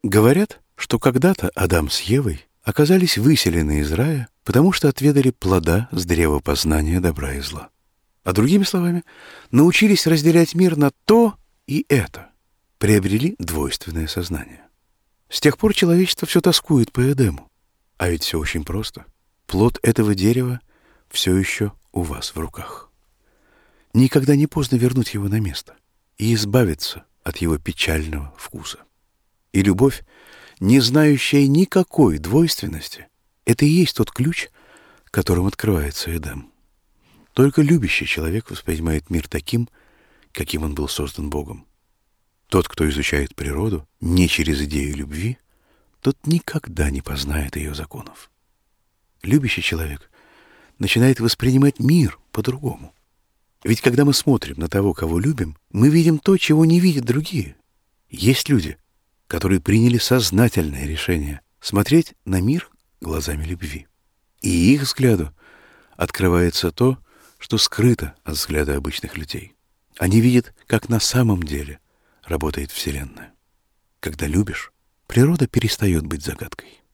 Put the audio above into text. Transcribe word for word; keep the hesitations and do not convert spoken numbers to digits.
Говорят, что когда-то Адам с Евой оказались выселены из рая, потому что отведали плода с древа познания добра и зла. А другими словами, научились разделять мир на то и это, приобрели двойственное сознание. С тех пор человечество все тоскует по Эдему. А ведь все очень просто. Плод этого дерева все еще у вас в руках. Никогда не поздно вернуть его на место и избавиться от его печального вкуса. И любовь, не знающая никакой двойственности, это и есть тот ключ, которым открывается Эдем. Только любящий человек воспринимает мир таким, каким он был создан Богом. Тот, кто изучает природу не через идею любви, тот никогда не познает ее законов. Любящий человек начинает воспринимать мир по-другому. Ведь когда мы смотрим на того, кого любим, мы видим то, чего не видят другие. Есть люди, которые приняли сознательное решение смотреть на мир глазами любви. И их взгляду открывается то, что скрыто от взгляда обычных людей. Они видят, как на самом деле работает Вселенная. Когда любишь, природа перестает быть загадкой.